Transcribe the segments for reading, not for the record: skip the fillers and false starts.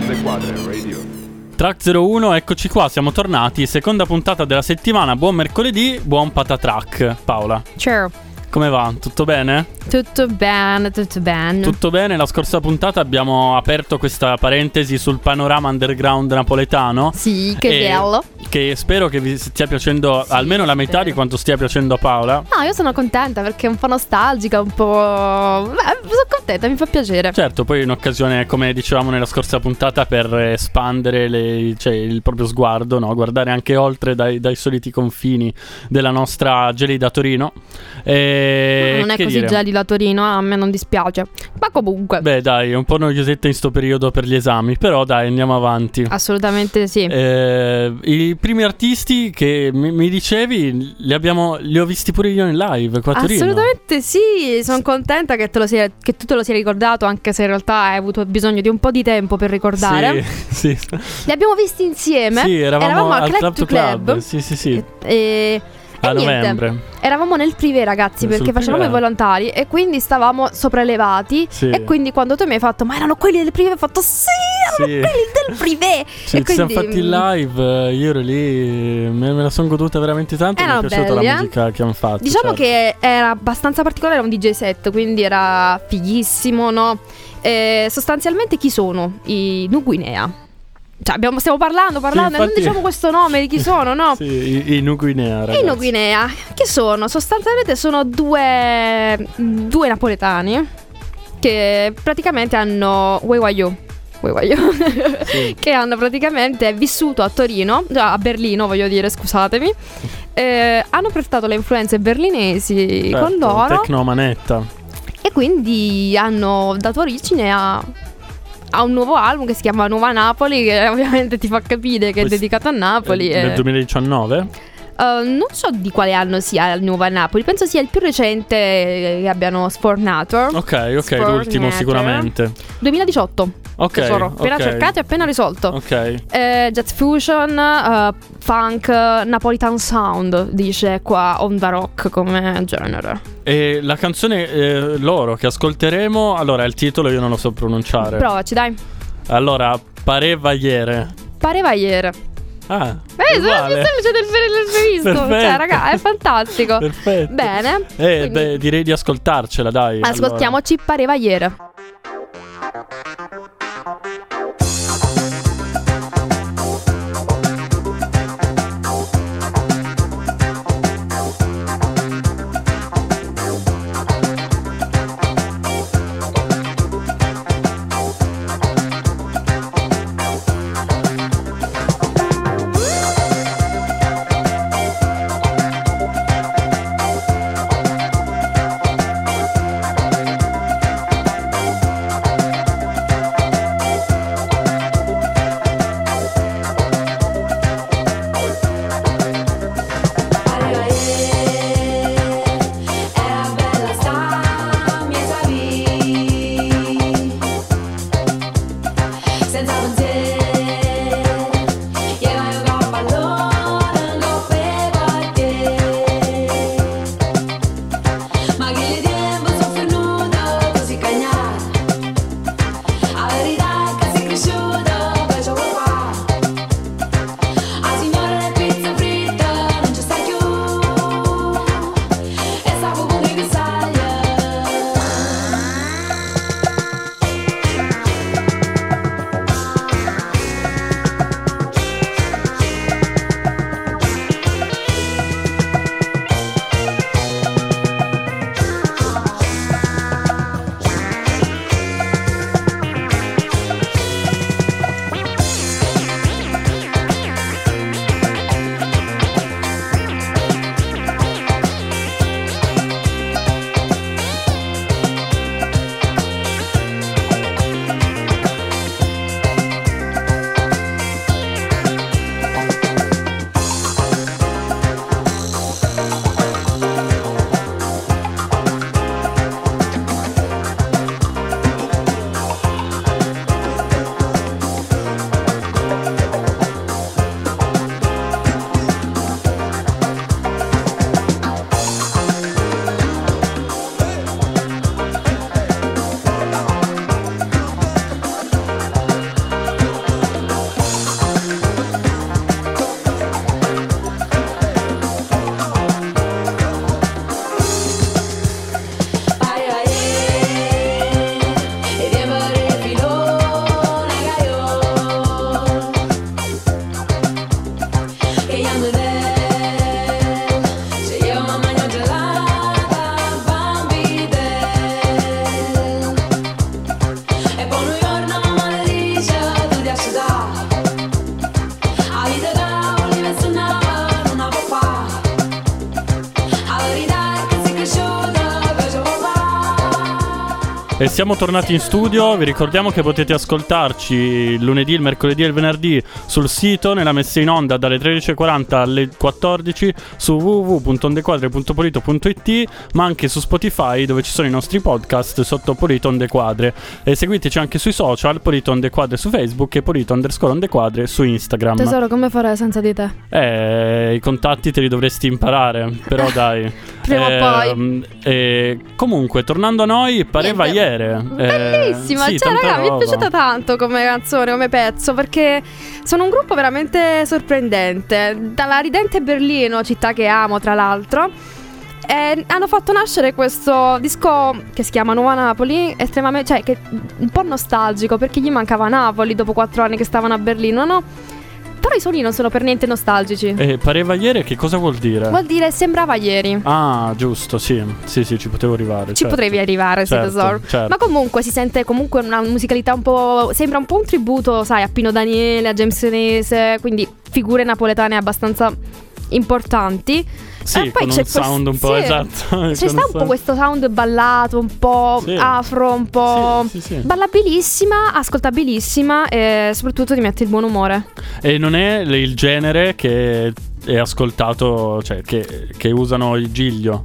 Track 01, eccoci qua, siamo tornati, seconda puntata della settimana, buon mercoledì, buon patatrack. Paola. Ciao. Come va? Tutto bene? Tutto bene, tutto bene. Tutto bene, la scorsa puntata abbiamo aperto questa parentesi sul panorama underground napoletano. Sì, che bello. Che spero che vi stia piacendo almeno la metà di quanto stia piacendo a Paola. No, io sono contenta perché è un po' nostalgica, un po'... sono contenta, mi fa piacere. Certo, poi in occasione, come dicevamo nella scorsa puntata, per espandere il proprio sguardo, no? Guardare anche oltre dai soliti confini della nostra gelida Torino. Non è così gelida Torino, a me non dispiace. Ma comunque. Beh dai, è un po' noiosetta in sto periodo per gli esami, però dai, andiamo avanti. Assolutamente sì. I primi artisti che mi dicevi li ho visti pure io in live qua a Torino. Assolutamente sì, sono contenta che tu te lo sia ricordato, anche se in realtà hai avuto bisogno di un po' di tempo per ricordare. Sì. Li abbiamo visti insieme. Sì, eravamo al Club to Club. Sì. A novembre. Eravamo nel privé, ragazzi, perché facevamo i volontari e quindi stavamo sopraelevati. Sì. E quindi quando tu mi hai fatto, ma erano quelli del privé, ho fatto sì, erano quelli del privé. Sì, ci siamo fatti il live, io ero lì, me la sono goduta veramente tanto. Mi è piaciuta la musica che hanno fatto. Diciamo che era abbastanza particolare, era un DJ set, quindi era fighissimo, no? Sostanzialmente chi sono? I Nuguinea. Cioè stiamo parlando sì, infatti, non diciamo questo nome di chi sono, no? Sì, i Nuguinea, ragazzi. I Nuguinea, che sono? Sostanzialmente sono due napoletani che praticamente hanno sì. Che hanno praticamente vissuto a Torino, a Berlino voglio dire, scusatemi. Hanno portato le influenze berlinesi con loro, tecnomanetta, e quindi hanno dato origine a un nuovo album che si chiama Nuova Napoli, che ovviamente ti fa capire che è dedicato a Napoli. Nel 2019? Non so di quale anno sia il Nuova Napoli, penso sia il più recente che abbiano sfornato. Ok, l'ultimo sicuramente. 2018. Ok, appena cercato e appena risolto. Ok. Jazz fusion, funk, Napolitan sound, dice qua On The Rock come genere. E la canzone loro che ascolteremo, allora il titolo io non lo so pronunciare. Provaci, dai. Allora, Pareva ieri. Ah, sono più semplice del previsto. Cioè, raga, è fantastico. Perfetto. Bene. Beh, direi di ascoltarcela, dai. Ascoltiamoci allora. Pareva ieri. E siamo tornati in studio. Vi ricordiamo che potete ascoltarci il lunedì, il mercoledì e il venerdì sul sito, nella messa in onda dalle 13.40 alle 14 su www.ondequadre.polito.it, ma anche su Spotify, dove ci sono i nostri podcast sotto Polito on the Quadre. E seguiteci anche sui social, Polito on the Quadre su Facebook e Polito_on_the_quadre su Instagram. Tesoro, come farei senza di te? I contatti te li dovresti imparare, però dai. Prima o poi. Comunque, tornando a noi, pareva ieri. Bellissima, sì, cioè raga, mi è roba. piaciuta tanto come canzone, come pezzo, perché sono un gruppo veramente sorprendente. Dalla ridente Berlino, città che amo tra l'altro, hanno fatto nascere questo disco che si chiama Nuova Napoli, estremamente, cioè che un po' nostalgico, perché gli mancava Napoli dopo 4 anni che stavano a Berlino, no? Però i suoni non sono per niente nostalgici. Pareva ieri, che cosa vuol dire? Vuol dire sembrava ieri. Ah, giusto, sì, ci potevo arrivare. Ci potevi arrivare, sì, tesoro. Certo. Ma comunque si sente comunque una musicalità un po'. Sembra un po' un tributo, sai, a Pino Daniele, a James Senese, quindi figure napoletane abbastanza importanti. Sì, poi con c'è un sound un po', esatto. C'è sta un po' questo sound ballato, un po' afro, un po' ballabilissima, ascoltabilissima, e soprattutto ti mette il buon umore. E non è il genere che è ascoltato, cioè che usano il Giglio.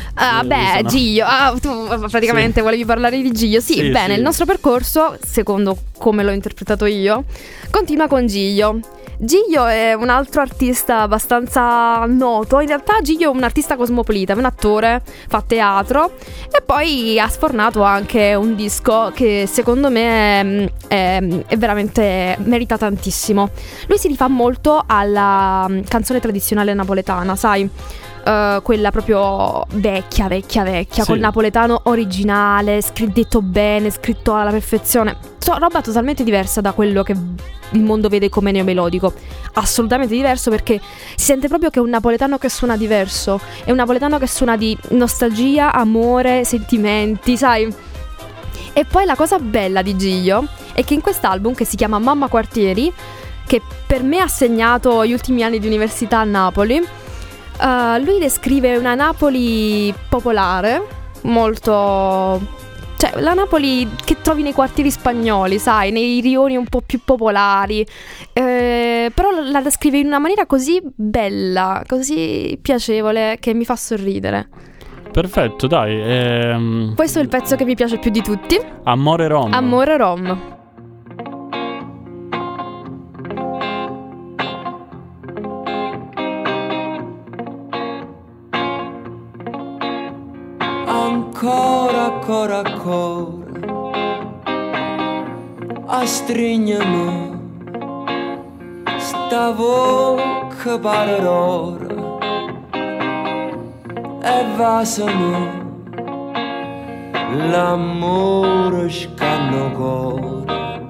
Giglio. Tu praticamente volevi parlare di Giglio. Sì, bene, il nostro percorso, secondo come l'ho interpretato io, continua con Giglio. Giglio è un altro artista abbastanza noto. In realtà Giglio è un artista cosmopolita, è un attore, fa teatro e poi ha sfornato anche un disco che secondo me è veramente merita tantissimo. Lui si rifà molto alla canzone tradizionale napoletana, sai? Quella proprio vecchia, col napoletano originale, detto bene, scritto alla perfezione. Roba totalmente diversa da quello che il mondo vede come neomelodico. Assolutamente diverso, perché si sente proprio che è un napoletano che suona diverso. È un napoletano che suona di nostalgia, amore, sentimenti, sai? E poi la cosa bella di Giglio è che in quest'album, che si chiama Mamma Quartieri, che per me ha segnato gli ultimi anni di università a Napoli, lui descrive una Napoli popolare, molto, cioè la Napoli che trovi nei quartieri spagnoli, sai, nei rioni un po' più popolari, però la descrive in una maniera così bella, così piacevole, che mi fa sorridere. Perfetto, dai. Questo è il pezzo che mi piace più di tutti. Amore Rom. Amore Rom. Ancora a stringermi sta bocca pare d'oro e vasami l'amore scanno cuore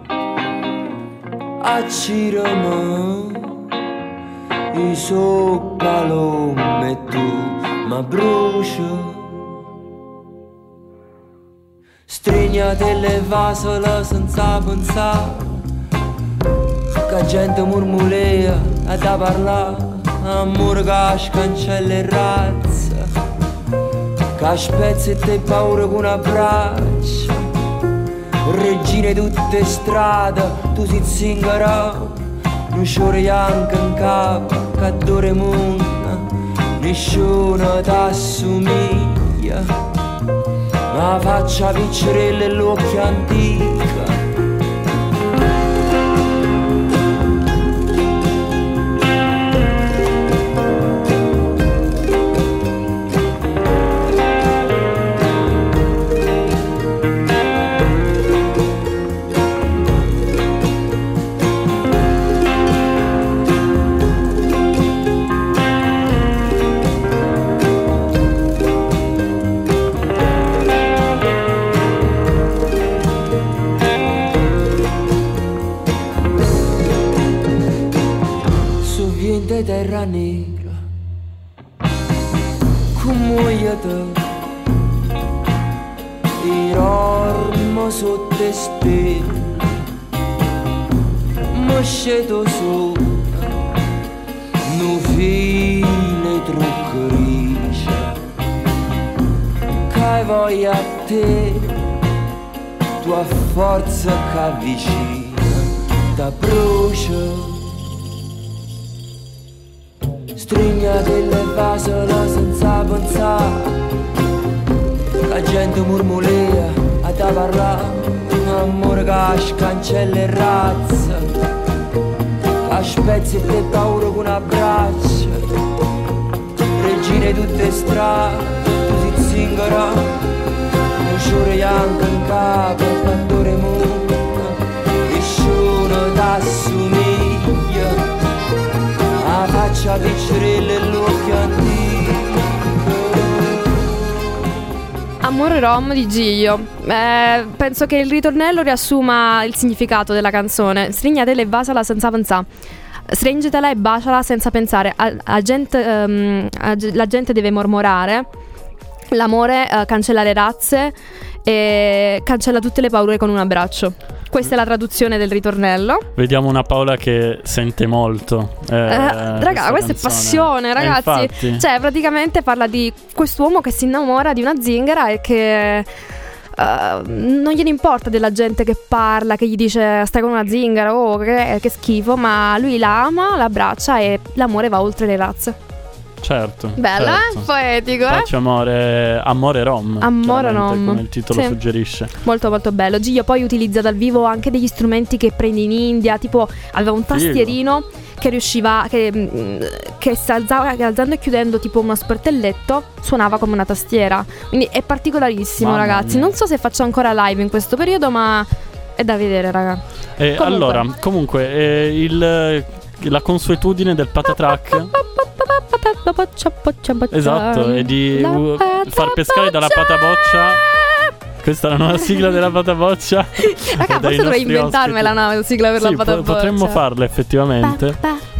accirami i suoi palomi e tu ma brucio. Strignate le vasole senza pensare, che gente murmulea e da parlare, amore che scancella e razza, che spezza e te paura con un abbraccio, regine tutte strade, tu si zingara, non sciore anche in capo, che dore munna, nessuno t'assomiglia. Ma faccia piccerelle e l'occhio antica. Terra negra come te e dormo sotto le stelle ma scedo su no file troppo grigia che voglio a te tua forza che avvicina, t'abbrucia. Strignate le vasole senza pensare, la gente murmulea a te parlare, un amore che scancella e razza, che spezzi e te paura con un abbraccio, regine tutte strade, tu si zingara, un sciore bianco in capo, il pastore muto, nessuno t'assomiglia. La faccia piccerella e l'occhio antico. Amore Rom di Giglio. Penso che il ritornello riassuma il significato della canzone. Strignatela e basala senza pensare. Stringetela e baciala senza pensare. La gente deve mormorare. L'amore cancella le razze e cancella tutte le paure con un abbraccio. Questa è la traduzione del ritornello. Vediamo una Paola che sente molto. Raga, questa è passione, ragazzi. Cioè, praticamente parla di quest'uomo che si innamora di una zingara e che non gliene importa della gente che parla, che gli dice stai con una zingara, oh che schifo. Ma lui la ama, la abbraccia e l'amore va oltre le razze. Certo. Bella, certo. Poetico, Faccio amore Rom. Amore Rom, come il titolo suggerisce. Molto molto bello. Gio poi utilizza dal vivo anche degli strumenti che prende in India. Tipo aveva un tastierino che riusciva che si alzava, che alzando e chiudendo tipo uno sportelletto suonava come una tastiera. Quindi è particolarissimo. Mamma ragazzi mia. Non so se faccio ancora live in questo periodo, ma è da vedere, raga. Comunque la consuetudine del patatrack esatto, è di far pescare dalla pataboccia. Questa è la nuova sigla della pataboccia. Raga, forse dovrei inventarmela una sigla per la pataboccia. Potremmo farla effettivamente.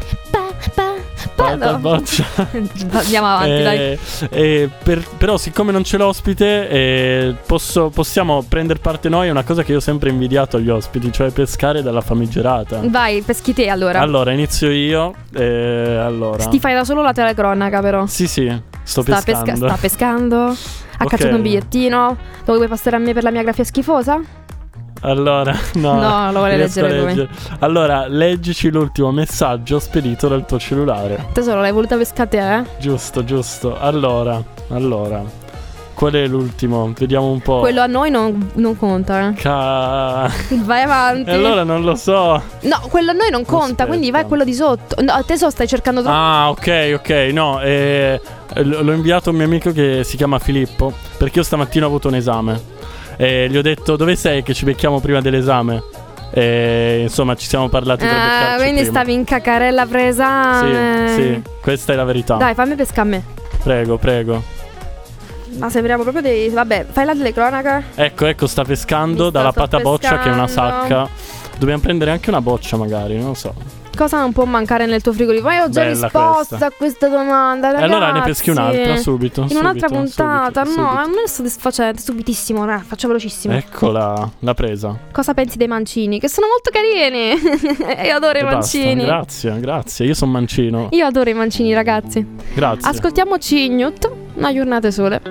Pataboccia. Andiamo avanti, dai. Però siccome non c'è l'ospite, possiamo prendere parte noi. È una cosa che io ho sempre invidiato agli ospiti, cioè pescare dalla famigerata. Vai, peschi te allora. Allora inizio io. Allora ti fai da solo la telecronaca, però. Sì, sta pescando. Ha cacciato un bigliettino. Lo vuoi passare a me per la mia grafia schifosa? Allora, no, lo vuole leggere lui. Allora, leggici l'ultimo messaggio spedito dal tuo cellulare. Tesoro, l'hai voluta pescare te, Giusto. Allora, qual è l'ultimo? Vediamo un po'. Quello a noi non conta, Vai avanti. Allora non lo so. No, quello a noi non conta. Aspetta. Quindi vai a quello di sotto. No, tesoro, stai cercando troppo. Ah, ok, no, l'ho inviato a un mio amico che si chiama Filippo, perché io stamattina ho avuto un esame. E gli ho detto dove sei che ci becchiamo prima dell'esame. E insomma ci siamo parlati per beccarci quindi prima. Stavi in cacarella presa. Sì, questa è la verità. Dai, fammi pescare a me. Prego. Ma sembriamo proprio dei... Vabbè, fai la telecronaca. Ecco, sta pescando dalla pataboccia che è una sacca. Dobbiamo prendere anche una boccia magari, non lo so. Cosa non può mancare nel tuo frigorifero? Ma io ho già risposto a questa domanda, ragazzi. Allora ne peschi un'altra subito. In un'altra puntata, subito. No, non è soddisfacente, subitissimo, faccio velocissimo. Eccola, l'ha presa. Cosa pensi dei mancini? Che sono molto carini. Io adoro i mancini. Grazie, io sono mancino. Io adoro i mancini, ragazzi. Grazie. Ascoltiamoci Ignut, una giornata sole.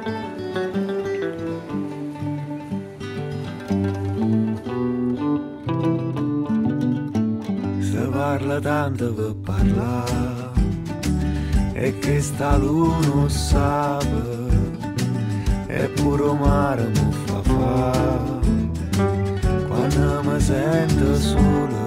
Parla tanto per parlare e che sta l'uno sa e pure mare mi fa quando mi sento sola.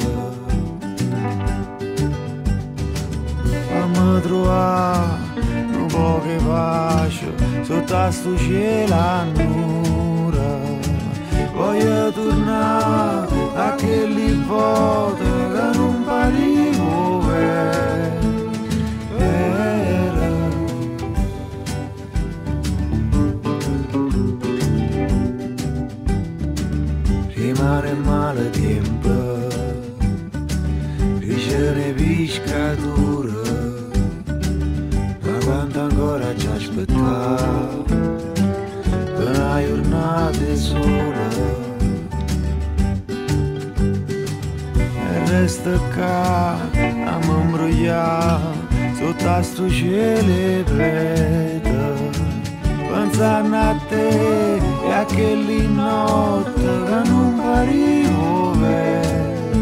Fammi trovare un po' che pace sotto a sto cielo annura. Voglio tornare a quelle volte che non parivo vera. Rimane male tempo, riceve piscatura, ma quanto ancora ci aspettare, per una giornata sola. Resta qua a mi imbrogliare sotto a sto cielo preta, pensando a te e a che lì notte che non parivo vera.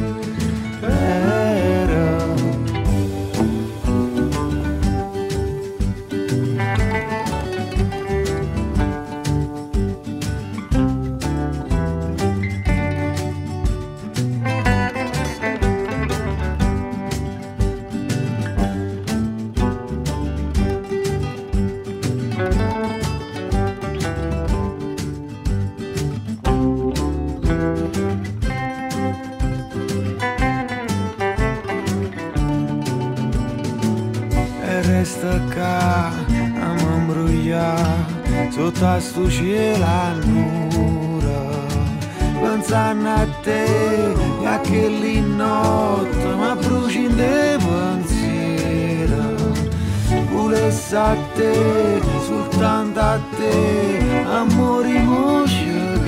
Resta qua a m'embrugliare sotto a sto cielo a nura, pensando a te e a che lì notte ma bruci in te pensiero, volesse a te, soltanto a te, amore mo ci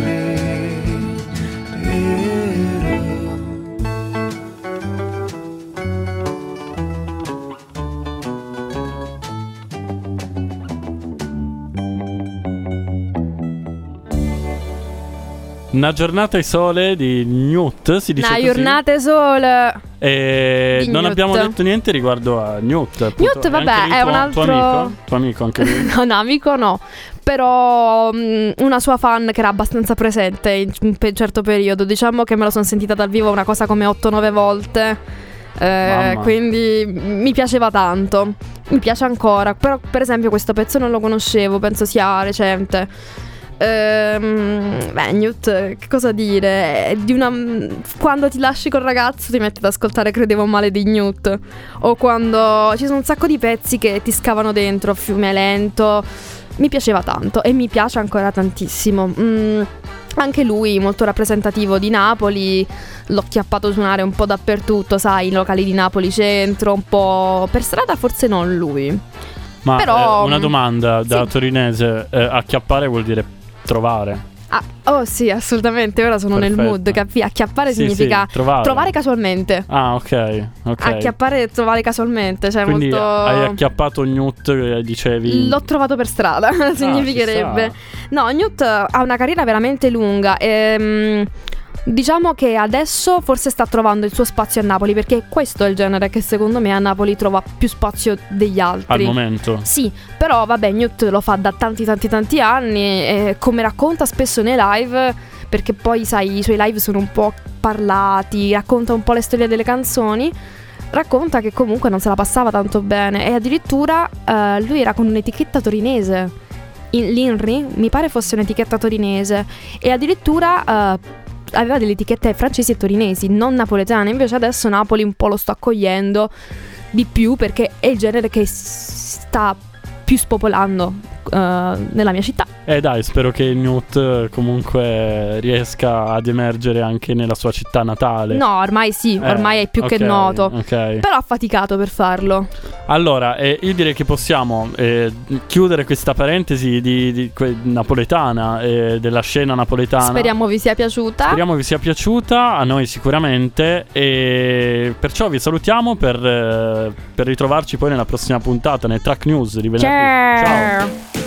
Una giornata di sole di Newt, si dice Una così? giornata di sole E di non Newt. abbiamo detto niente riguardo a Newt. Appunto. Newt, vabbè, Anche lui è tuo, un altro... tuo amico? Tuo amico anche lui? No, amico no. Però una sua fan che era abbastanza presente in un certo periodo. Diciamo che me lo sono sentita dal vivo una cosa come 8-9 volte. Quindi mi piaceva tanto. Mi piace ancora. Però per esempio questo pezzo non lo conoscevo, penso sia recente. Newt, che cosa dire? Quando ti lasci col ragazzo ti metti ad ascoltare Credevo male di Newt. O quando ci sono un sacco di pezzi che ti scavano dentro, Fiume lento. Mi piaceva tanto e mi piace ancora tantissimo. Anche lui molto rappresentativo di Napoli. L'ho chiappato suonare un po' dappertutto, sai, i locali di Napoli centro, un po' per strada forse non lui. Ma però, una domanda da sì. torinese, acchiappare vuol dire trovare? Oh sì, assolutamente, ora sono Perfetto. nel mood. Acchiappare Sì, significa sì, trovare casualmente. Ah, ok. Acchiappare e trovare casualmente, cioè quindi molto... hai acchiappato Newt, dicevi? L'ho trovato per strada, significherebbe. ci No, Newt ha una carriera veramente lunga e diciamo che adesso forse sta trovando il suo spazio a Napoli, perché questo è il genere che secondo me a Napoli trova più spazio degli altri. Al momento. Sì, però vabbè, Newt lo fa da tanti anni e come racconta spesso nei live, perché poi sai i suoi live sono un po' parlati, racconta un po' le storie delle canzoni. Racconta che comunque non se la passava tanto bene e addirittura lui era con un'etichetta torinese, l'INRI, mi pare fosse un'etichetta torinese, e addirittura aveva delle etichette francesi e torinesi, non napoletane. Invece adesso Napoli un po' lo sto accogliendo di più perché è il genere che sta più spopolando nella mia città. Dai, spero che Newt comunque riesca ad emergere anche nella sua città natale. No, ormai sì, ormai è più che noto. Okay. Però ha faticato per farlo. Allora, io direi che possiamo chiudere questa parentesi di napoletana, della scena napoletana. Speriamo vi sia piaciuta. Speriamo vi sia piaciuta, a noi sicuramente. E perciò vi salutiamo per ritrovarci poi nella prossima puntata, nel Track News di venerdì. Ciao.